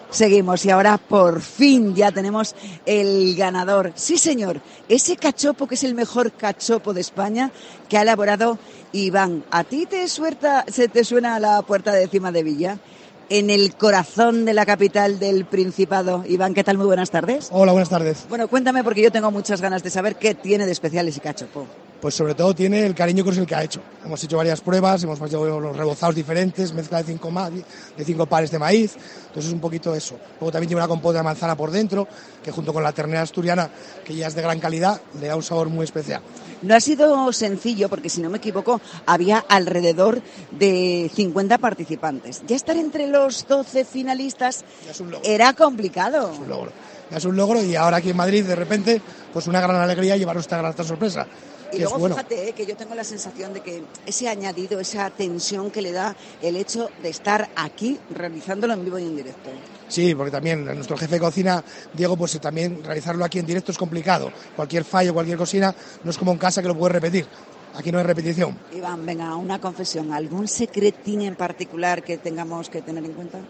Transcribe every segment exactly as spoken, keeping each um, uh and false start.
Seguimos y ahora por fin ya tenemos el ganador. Sí, señor, ese cachopo que es el mejor cachopo de España que ha elaborado Iván. ¿A ti te, suelta, se te suena la puerta de Cimadevilla? En el corazón de la capital del Principado. Iván, ¿qué tal? Muy buenas tardes. Hola, buenas tardes. Bueno, cuéntame porque yo tengo muchas ganas de saber qué tiene de especial ese cachopo. Pues sobre todo tiene el cariño con el que ha hecho. Hemos hecho varias pruebas, hemos hecho los rebozados diferentes, mezcla de cinco, ma- de cinco pares de maíz, entonces es un poquito eso. Luego también tiene una compota de manzana por dentro, que junto con la ternera asturiana, que ya es de gran calidad, le da un sabor muy especial. No ha sido sencillo porque, si no me equivoco, había alrededor de cincuenta participantes. Ya estar entre los doce finalistas era complicado. Es un logro. Ya es un logro y ahora aquí en Madrid, de repente, pues una gran alegría llevaros esta gran sorpresa. Y luego es bueno. Fíjate eh, que yo tengo la sensación de que ese añadido, esa tensión que le da el hecho de estar aquí realizándolo en vivo y en directo. Sí, porque también nuestro jefe de cocina, Diego, pues también realizarlo aquí en directo es complicado. Cualquier fallo, cualquier cocina, no es como en casa que lo puedes repetir. Aquí no hay repetición. Iván, venga, una confesión. ¿Algún secretín en particular que tengamos que tener en cuenta?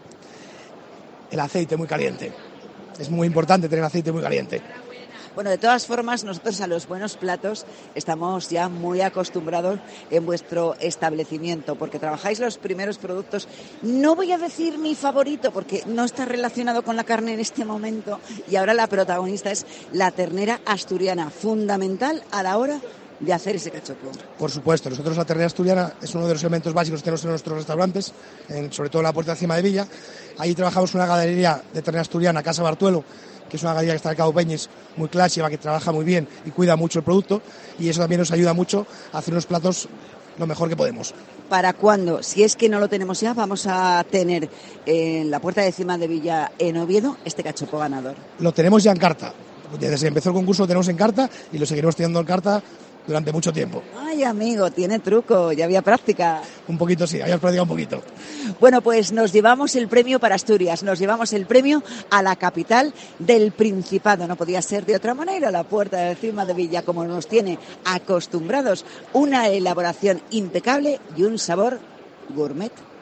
El aceite muy caliente. Es muy importante tener aceite muy caliente. Bueno, de todas formas, nosotros a los buenos platos estamos ya muy acostumbrados en vuestro establecimiento, porque trabajáis los primeros productos. No voy a decir mi favorito, porque no está relacionado con la carne en este momento, y ahora la protagonista es la ternera asturiana, fundamental a la hora de hacer ese cachopo. Por supuesto, nosotros la ternera asturiana es uno de los elementos básicos que tenemos en nuestros restaurantes, en, sobre todo en la puerta de Cimadevilla. Ahí trabajamos una ganadería de ternera asturiana, Casa Bartuelo, que es una ganadería que está en Cabo Peñes, muy clásica, que trabaja muy bien y cuida mucho el producto, y eso también nos ayuda mucho a hacer unos platos lo mejor que podemos. ¿Para cuándo? Si es que no lo tenemos ya, vamos a tener en la puerta de Cimadevilla, en Oviedo, este cachopo ganador. Lo tenemos ya en carta. Desde que empezó el concurso lo tenemos en carta y lo seguiremos teniendo en carta durante mucho tiempo. Ay, amigo, tiene truco, ya había práctica. Un poquito sí, habías practicado un poquito. Bueno, pues nos llevamos el premio para Asturias, nos llevamos el premio a la capital del Principado. No podía ser de otra manera, la puerta de Cimadevilla, como nos tiene acostumbrados. Una elaboración impecable y un sabor gourmet.